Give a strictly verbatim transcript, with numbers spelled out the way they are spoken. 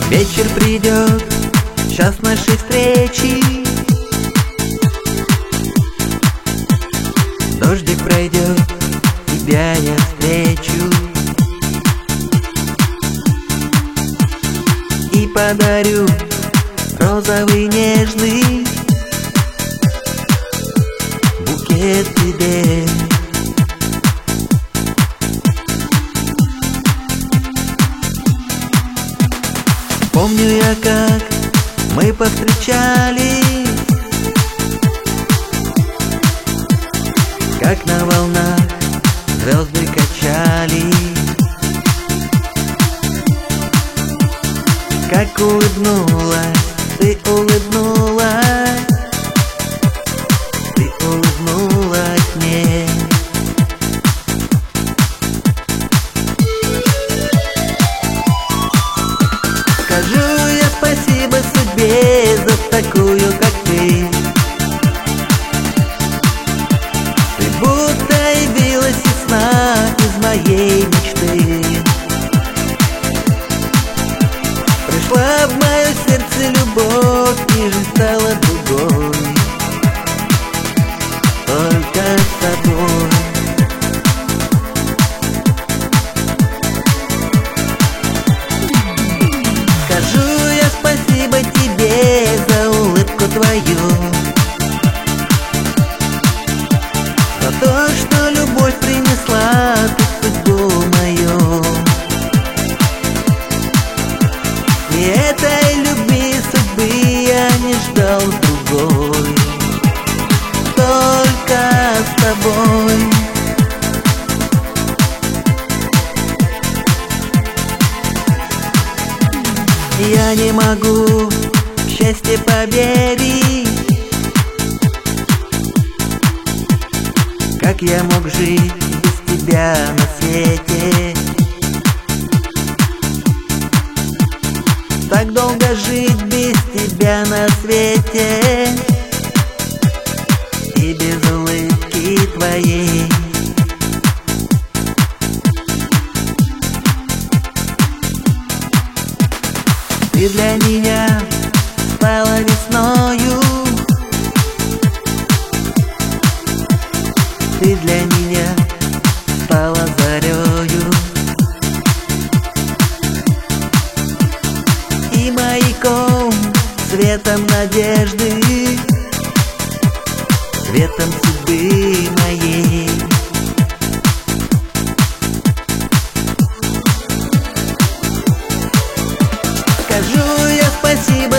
Вечер придет, час нашей встречи. Дождик пройдет, тебя я встречу и подарю розовый нежный букет тебе. Помню я, как мы повстречались, как на волнах звезды качались, как улыбнулась, ты улыбнулась, ты улыбнулась мне. Скажу я спасибо судьбе за такую, как ты. Ты будто явилась из сна, из моей мечты. Пришла в мое сердце любовь, и жизнь стала другой, только с тобой. Скажу я спасибо тебе за улыбку твою, за то, что любовь принесла ты в судьбу мою. И этой любви судьбы я не ждал другой, только с тобой. Я не могу в счастье поверить, как я мог жить без тебя на свете. Так долго жить без тебя на свете и без улыбки твоей. Ты для меня стала весною, ты для меня стала зарею и маяком, светом надежды, светом судьбы моей. Скажу я спасибо